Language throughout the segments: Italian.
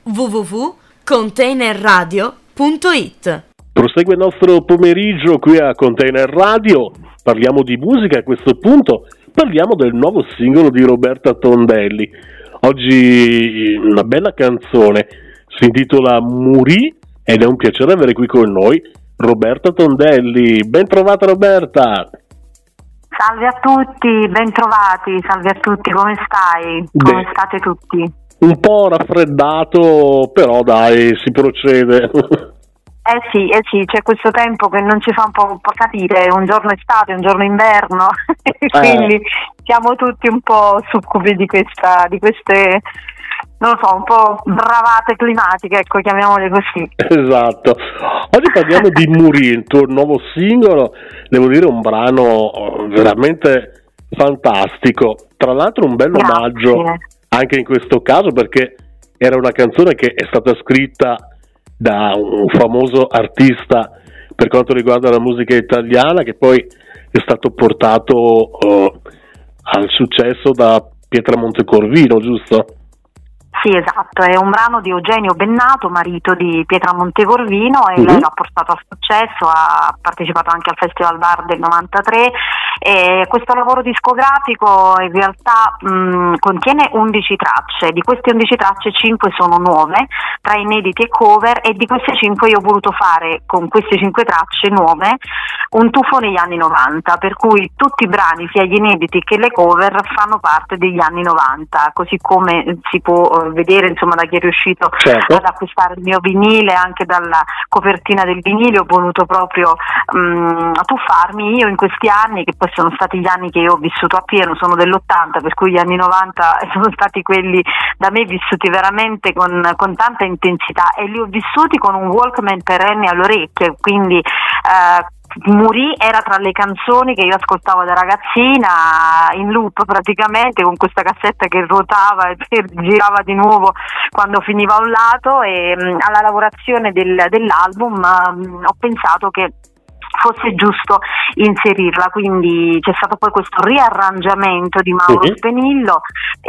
www.containerradio.it. Prosegue il nostro pomeriggio qui a Container Radio, parliamo di musica, a questo punto parliamo del nuovo singolo di Roberta Tondelli. Oggi una bella canzone, si intitola Muri ed è un piacere avere qui con noi Roberta Tondelli. Ben trovata Roberta! Salve a tutti, ben trovati, salve a tutti, come stai? Come state tutti? Un po' raffreddato, però dai, si procede. Sì, c'è questo tempo che non ci fa un po' capire, un giorno estate, un giorno inverno, quindi siamo tutti un po' succubi di queste, non lo so, un po' bravate climatiche, ecco, chiamiamole così. Esatto. Oggi parliamo di Muri, il tuo nuovo singolo, devo dire un brano veramente fantastico. Tra l'altro un bel omaggio anche in questo caso, perché era una canzone che è stata scritta da un famoso artista per quanto riguarda la musica italiana, che poi è stato portato al successo da Pietra Montecorvino, giusto? Sì, esatto, è un brano di Eugenio Bennato, marito di Pietra Montecorvino, e lei l'ha portato a successo, ha partecipato anche al Festival Bar del 93, e questo lavoro discografico in realtà contiene 11 tracce, di queste 11 tracce 5 sono nuove, tra inediti e cover, e di queste 5 io ho voluto fare con queste 5 tracce nuove un tuffo negli anni 90, per cui tutti i brani, sia gli inediti che le cover, fanno parte degli anni 90, così come si può vedere, insomma, da chi è riuscito ad acquistare il mio vinile, anche dalla copertina del vinile ho voluto proprio tuffarmi io in questi anni, che poi sono stati gli anni che io ho vissuto appieno, sono dell'80, per cui gli anni 90 sono stati quelli da me vissuti veramente con tanta intensità, e li ho vissuti con un Walkman perenne alle orecchie, quindi Muri era tra le canzoni che io ascoltavo da ragazzina in loop, praticamente, con questa cassetta che ruotava e girava di nuovo quando finiva un lato, e alla lavorazione dell'album ho pensato che fosse giusto inserirla, quindi c'è stato poi questo riarrangiamento di Mauro Spenillo,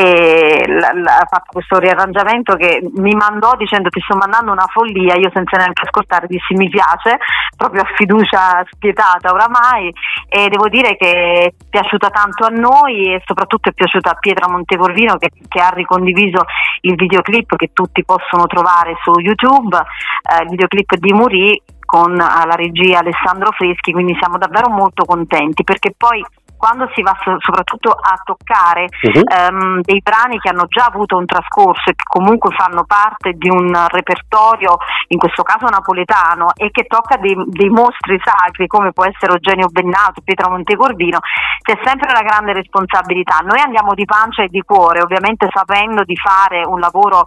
e ha fatto questo riarrangiamento che mi mandò dicendo: ti sto mandando una follia, io senza neanche ascoltare dissi mi piace, proprio a fiducia spietata oramai, e devo dire che è piaciuta tanto a noi, e soprattutto è piaciuta a Pietra Montecorvino che ha ricondiviso il videoclip che tutti possono trovare su YouTube, il videoclip di Muri con la regia Alessandro Freschi, quindi siamo davvero molto contenti, perché poi quando si va soprattutto a toccare dei brani che hanno già avuto un trascorso e che comunque fanno parte di un repertorio, in questo caso napoletano, e che tocca dei mostri sacri come può essere Eugenio Bennato, Pietra Montecorvino, c'è sempre una grande responsabilità. Noi andiamo di pancia e di cuore, ovviamente sapendo di fare un lavoro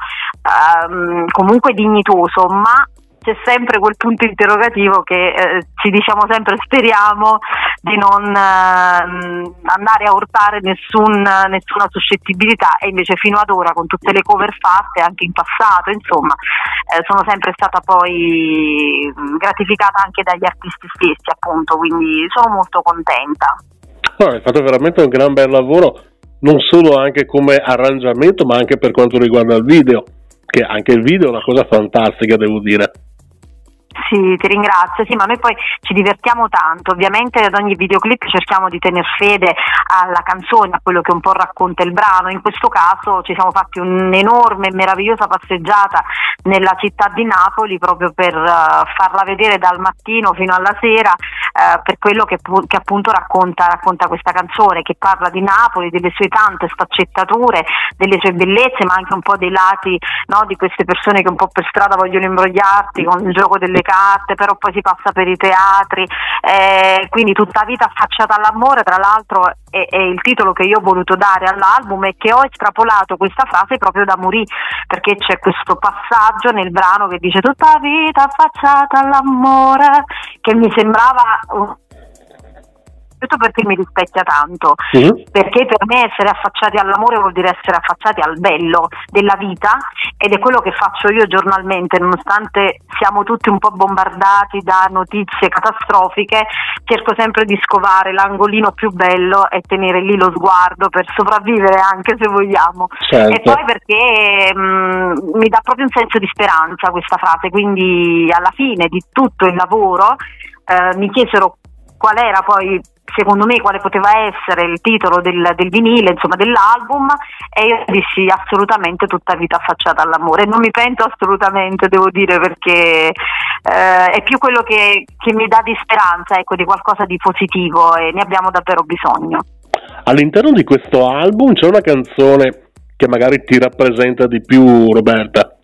comunque dignitoso, ma c'è sempre quel punto interrogativo che ci diciamo sempre: speriamo di non andare a urtare nessuna suscettibilità, e invece fino ad ora, con tutte le cover fatte anche in passato, insomma, sono sempre stata poi gratificata anche dagli artisti stessi, appunto, quindi sono molto contenta. Hai fatto veramente un gran bel lavoro, non solo anche come arrangiamento, ma anche per quanto riguarda il video, che anche il video è una cosa fantastica, devo dire. Sì, ti ringrazio. Sì, ma noi poi ci divertiamo tanto, ovviamente ad ogni videoclip cerchiamo di tener fede alla canzone, a quello che un po' racconta il brano. In questo caso ci siamo fatti un'enorme e meravigliosa passeggiata nella città di Napoli, proprio per farla vedere dal mattino fino alla sera, per quello che appunto racconta questa canzone, che parla di Napoli, delle sue tante sfaccettature, delle sue bellezze, ma anche un po' dei lati, no, di queste persone che un po' per strada vogliono imbrogliarti con il gioco delle carte, però poi si passa per i teatri, quindi tutta vita affacciata all'amore. Tra l'altro è il titolo che io ho voluto dare all'album, e che ho estrapolato questa frase proprio da Muri, perché c'è questo passaggio nel brano che dice tutta vita affacciata all'amore, che mi sembrava innanzitutto perché mi rispecchia tanto, perché per me essere affacciati all'amore vuol dire essere affacciati al bello della vita, ed è quello che faccio io giornalmente, nonostante siamo tutti un po' bombardati da notizie catastrofiche. Cerco sempre di scovare l'angolino più bello e tenere lì lo sguardo per sopravvivere, anche se vogliamo. Certo. E poi perché mi dà proprio un senso di speranza questa frase, quindi alla fine di tutto il lavoro mi chiesero qual era poi, secondo me, quale poteva essere il titolo del vinile, insomma dell'album, e io dissi assolutamente Tutta vita affacciata all'amore. Non mi pento assolutamente, devo dire, perché è più quello che mi dà di speranza, ecco, di qualcosa di positivo, e ne abbiamo davvero bisogno. All'interno di questo album c'è una canzone che magari ti rappresenta di più, Roberta?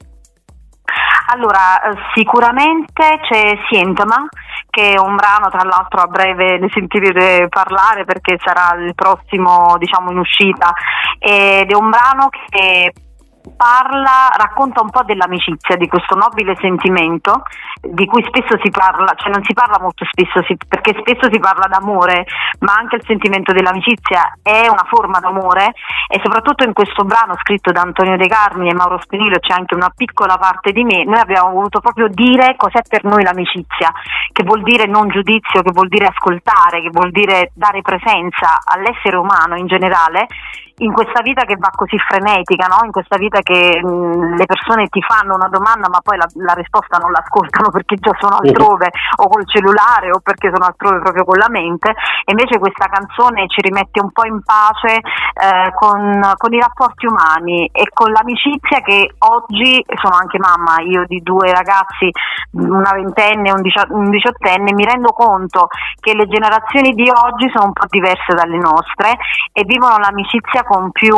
Allora, sicuramente c'è Sientama, che è un brano, tra l'altro a breve ne sentirete parlare perché sarà il prossimo, diciamo, in uscita, ed è un brano che racconta un po' dell'amicizia, di questo nobile sentimento di cui spesso si parla, cioè non si parla molto spesso, perché spesso si parla d'amore, ma anche il sentimento dell'amicizia è una forma d'amore, e soprattutto in questo brano scritto da Antonio De Carmine e Mauro Spinillo c'è anche una piccola parte di me. Noi abbiamo voluto proprio dire cos'è per noi l'amicizia, che vuol dire non giudizio, che vuol dire ascoltare, che vuol dire dare presenza all'essere umano in generale, in questa vita che va così frenetica, no? In questa vita che le persone ti fanno una domanda ma poi la risposta non l'ascoltano perché già sono altrove o col cellulare o perché sono altrove proprio con la mente, e invece questa canzone ci rimette un po' in pace con i rapporti umani e con l'amicizia, che oggi sono anche mamma io di due ragazzi, una ventenne e un diciottenne, mi rendo conto che le generazioni di oggi sono un po' diverse dalle nostre e vivono l'amicizia con più,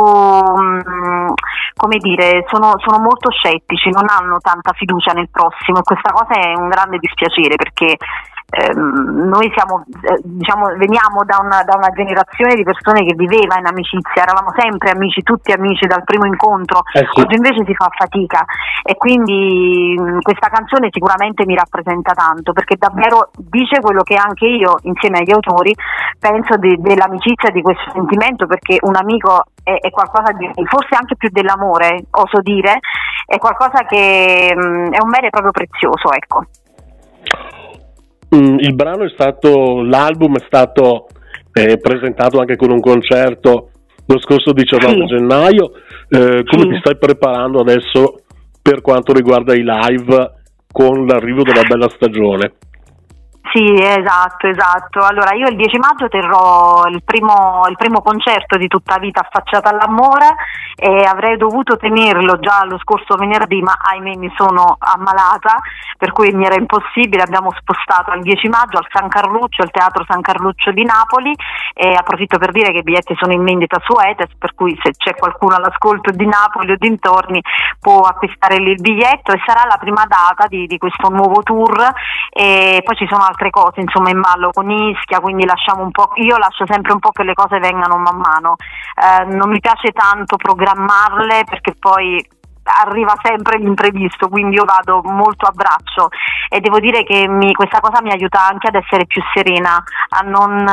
come dire, sono molto scettici, non hanno tanta fiducia nel prossimo, e questa cosa è un grande dispiacere, perché noi siamo, veniamo da una generazione di persone che viveva in amicizia, eravamo sempre amici, tutti amici dal primo incontro. Sì. Oggi invece si fa fatica, e quindi questa canzone sicuramente mi rappresenta tanto, perché davvero dice quello che anche io, insieme agli autori, penso dell'amicizia, di questo sentimento, perché un amico è qualcosa di, forse anche più dell'amore, oso dire, è qualcosa che è un bene proprio prezioso, ecco. L'album è stato presentato anche con un concerto lo scorso 19 gennaio. Come ti stai preparando adesso per quanto riguarda i live con l'arrivo della bella stagione? Sì, esatto. Allora, io il 10 maggio terrò il primo concerto di Tutta vita affacciata all'amore, e avrei dovuto tenerlo già lo scorso venerdì, ma ahimè mi sono ammalata, per cui mi era impossibile. Abbiamo spostato al 10 maggio al San Carluccio, al Teatro San Carluccio di Napoli, e approfitto per dire che i biglietti sono in vendita su Etes, per cui se c'è qualcuno all'ascolto di Napoli o dintorni può acquistare lì il biglietto, e sarà la prima data di questo nuovo tour. E poi ci sono altre cose, insomma, in ballo con Ischia, quindi io lascio sempre un po' che le cose vengano man mano, non mi piace tanto programmarle perché poi arriva sempre l'imprevisto, quindi io vado molto a braccio, e devo dire che questa cosa mi aiuta anche ad essere più serena, a non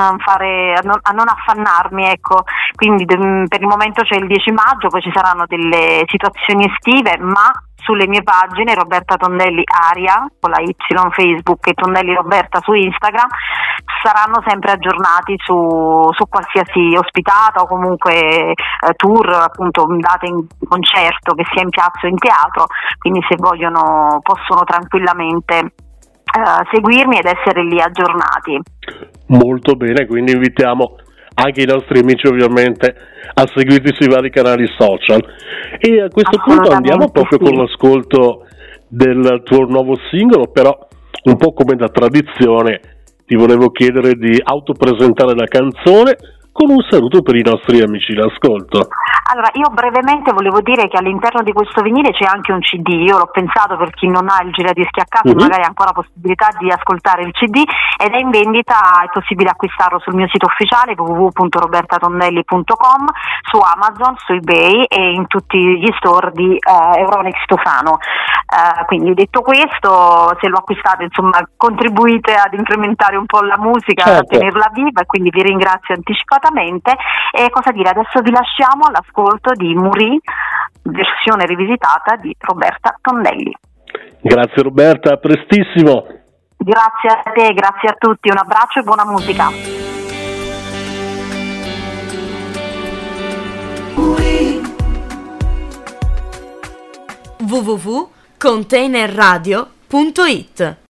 affannarmi, ecco. Quindi per il momento c'è il 10 maggio, poi ci saranno delle situazioni estive, ma sulle mie pagine Roberta Tondelli Aria con la Y Facebook e Tondelli Roberta su Instagram saranno sempre aggiornati su qualsiasi ospitata o comunque tour, appunto date in concerto, che sia in piazza o in teatro, quindi se vogliono possono tranquillamente seguirmi ed essere lì aggiornati. Molto bene, quindi invitiamo anche i nostri amici ovviamente a seguirti sui vari canali social. E a questo punto andiamo proprio con l'ascolto del tuo nuovo singolo, però un po' come da tradizione ti volevo chiedere di autopresentare la canzone con un saluto per i nostri amici d'ascolto. Allora, io brevemente volevo dire che all'interno di questo vinile c'è anche un CD, io l'ho pensato per chi non ha il giradischi a casa, magari ha ancora la possibilità di ascoltare il CD, ed è in vendita, è possibile acquistarlo sul mio sito ufficiale www.robertatondelli.com, su Amazon, su eBay e in tutti gli store di Euronics Tofano. Quindi detto questo, se lo acquistate insomma contribuite ad incrementare un po' la musica, certo, a tenerla viva, e quindi vi ringrazio anticipatamente. E cosa dire, adesso vi lasciamo all'ascolto di Muri, versione rivisitata di Roberta Tondelli. Grazie Roberta, a prestissimo. Grazie a te, grazie a tutti, un abbraccio e buona musica. www.containerradio.it